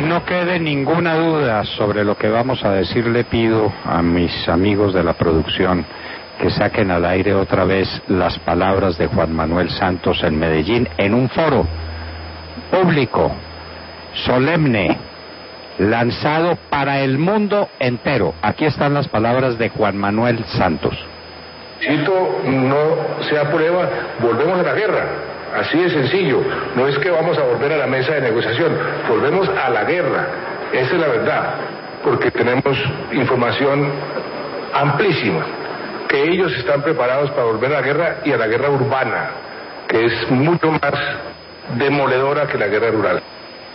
que no quede ninguna duda sobre lo que vamos a decir, le pido a mis amigos de la producción que saquen al aire otra vez las palabras de Juan Manuel Santos en Medellín, en un foro público, solemne, lanzado para el mundo entero. Aquí están las palabras de Juan Manuel Santos. Si esto no se aprueba, volvemos a la guerra. Así de sencillo. No es que vamos a volver a la mesa de negociación, volvemos a la guerra. Esa es la verdad, porque tenemos información amplísima, que ellos están preparados para volver a la guerra y a la guerra urbana, que es mucho más demoledora que la guerra rural.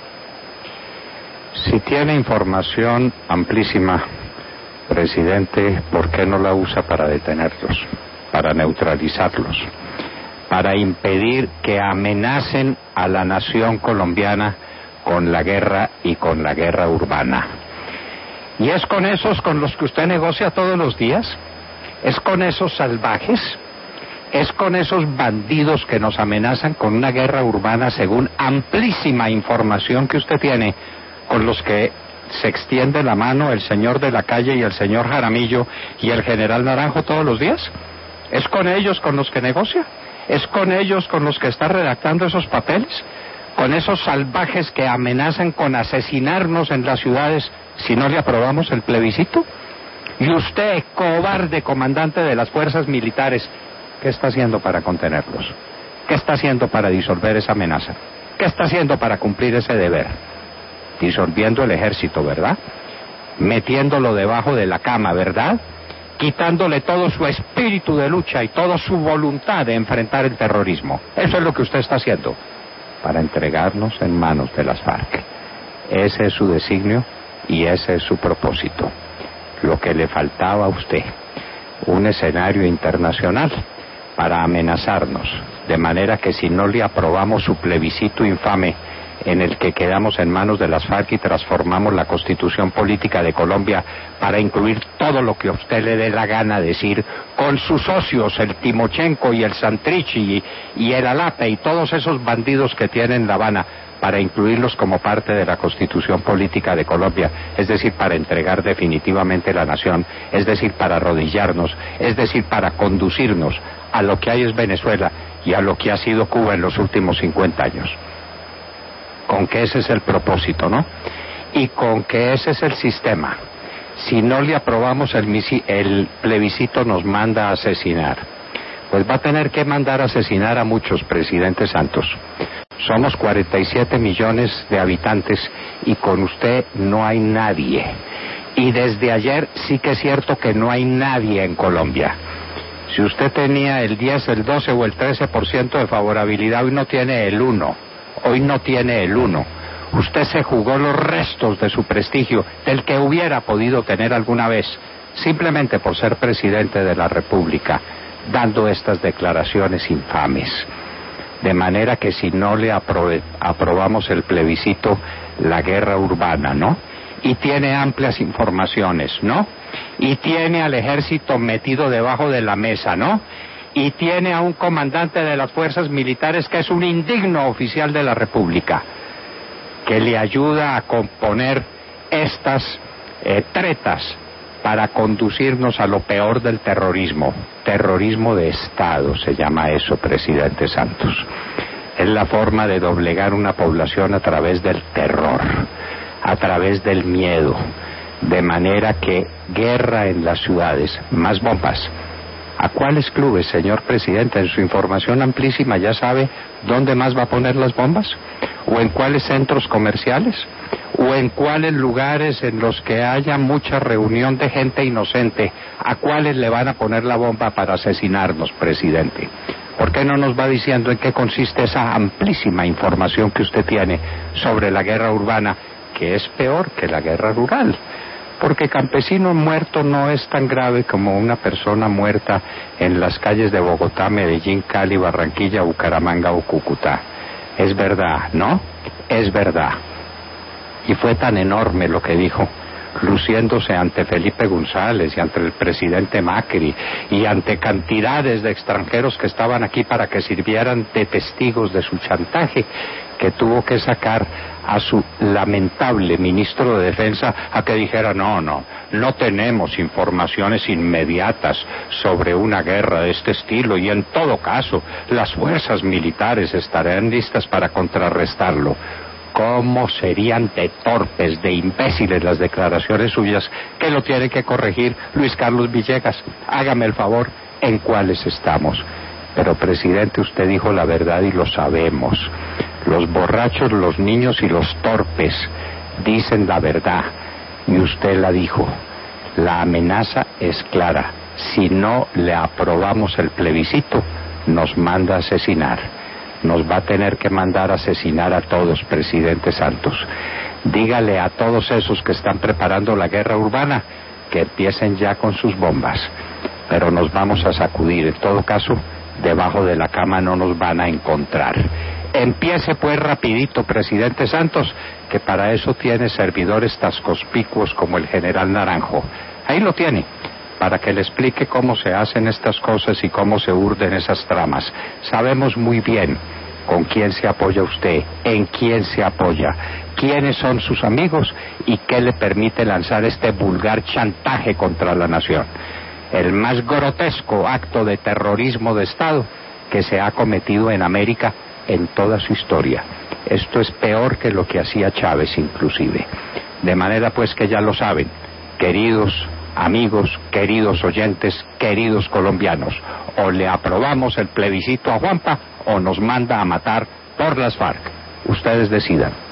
Si tiene información amplísima, presidente, ¿por qué no la usa para detenerlos, para neutralizarlos, para impedir que amenacen a la nación colombiana con la guerra y con la guerra urbana? ¿Y es con esos con los que usted negocia todos los días? ¿Es con esos salvajes? ¿Es con esos bandidos que nos amenazan con una guerra urbana, según amplísima información que usted tiene, con los que se extiende la mano el señor de la Calle y el señor Jaramillo y el general Naranjo todos los días? ¿Es con ellos con los que negocia? ¿Es con ellos con los que está redactando esos papeles? ¿Con esos salvajes que amenazan con asesinarnos en las ciudades si no le aprobamos el plebiscito? Y usted, cobarde comandante de las fuerzas militares, ¿qué está haciendo para contenerlos? ¿Qué está haciendo para disolver esa amenaza? ¿Qué está haciendo para cumplir ese deber? Disolviendo el ejército, ¿verdad? Metiéndolo debajo de la cama, ¿verdad? Quitándole todo su espíritu de lucha y toda su voluntad de enfrentar el terrorismo. Eso es lo que usted está haciendo, para entregarnos en manos de las FARC. Ese es su designio y ese es su propósito. Lo que le faltaba a usted, un escenario internacional para amenazarnos, de manera que si no le aprobamos su plebiscito infame, en el que quedamos en manos de las FARC y transformamos la constitución política de Colombia para incluir todo lo que a usted le dé la gana decir, con sus socios, el Timochenko y el Santrich y el Alate y todos esos bandidos que tienen La Habana, para incluirlos como parte de la constitución política de Colombia, es decir, para entregar definitivamente la nación, es decir, para arrodillarnos, es decir, para conducirnos a lo que hay es Venezuela y a lo que ha sido Cuba en los últimos 50 años. Con que ese es el propósito, ¿no? Y con que ese es el sistema. Si no le aprobamos el plebiscito, nos manda a asesinar. Pues va a tener que mandar a asesinar a muchos, presidente Santos. Somos 47 millones de habitantes y con usted no hay nadie. Y desde ayer sí que es cierto que no hay nadie en Colombia. Si usted tenía el 10, el 12 o el 13% de favorabilidad, hoy no tiene el 1%. Hoy no tiene el 1%. Usted se jugó los restos de su prestigio, del que hubiera podido tener alguna vez, simplemente por ser presidente de la República, dando estas declaraciones infames. De manera que si no le aprobamos el plebiscito, la guerra urbana, ¿no? Y tiene amplias informaciones, ¿no? Y tiene al ejército metido debajo de la mesa, ¿no? Y tiene a un comandante de las fuerzas militares que es un indigno oficial de la República, que le ayuda a componer estas tretas para conducirnos a lo peor del terrorismo. Terrorismo de Estado se llama eso, presidente Santos. Es la forma de doblegar una población a través del terror, a través del miedo, de manera que guerra en las ciudades, más bombas. ¿A cuáles clubes, señor presidente? En su información amplísima ya sabe dónde más va a poner las bombas, o en cuáles centros comerciales, o en cuáles lugares en los que haya mucha reunión de gente inocente, a cuáles le van a poner la bomba para asesinarnos, presidente. ¿Por qué no nos va diciendo en qué consiste esa amplísima información que usted tiene sobre la guerra urbana, que es peor que la guerra rural? Porque campesino muerto no es tan grave como una persona muerta en las calles de Bogotá, Medellín, Cali, Barranquilla, Bucaramanga o Cúcuta. Es verdad, ¿no? Es verdad. Y fue tan enorme lo que dijo, luciéndose ante Felipe González y ante el presidente Macri y ante cantidades de extranjeros que estaban aquí para que sirvieran de testigos de su chantaje, que tuvo que sacar a su lamentable ministro de Defensa a que dijera no tenemos informaciones inmediatas sobre una guerra de este estilo y en todo caso las fuerzas militares estarán listas para contrarrestarlo. ¿Cómo serían de torpes, de imbéciles las declaraciones suyas que lo tiene que corregir Luis Carlos Villegas? Hágame el favor, ¿en cuáles estamos? Pero, presidente, usted dijo la verdad y lo sabemos. Los borrachos, los niños y los torpes dicen la verdad. Y usted la dijo. La amenaza es clara. Si no le aprobamos el plebiscito, nos manda a asesinar. Nos va a tener que mandar a asesinar a todos, presidente Santos. Dígale a todos esos que están preparando la guerra urbana que empiecen ya con sus bombas. Pero nos vamos a sacudir. En todo caso, debajo de la cama no nos van a encontrar. Empiece pues rapidito, presidente Santos, que para eso tiene servidores tan conspicuos como el general Naranjo. Ahí lo tiene, para que le explique cómo se hacen estas cosas y cómo se urden esas tramas. Sabemos muy bien con quién se apoya usted, en quién se apoya, quiénes son sus amigos y qué le permite lanzar este vulgar chantaje contra la nación. El más grotesco acto de terrorismo de Estado que se ha cometido en América en toda su historia. Esto es peor que lo que hacía Chávez inclusive. De manera pues que ya lo saben, queridos amigos, queridos oyentes, queridos colombianos, o le aprobamos el plebiscito a Juanpa o nos manda a matar por las FARC. Ustedes decidan.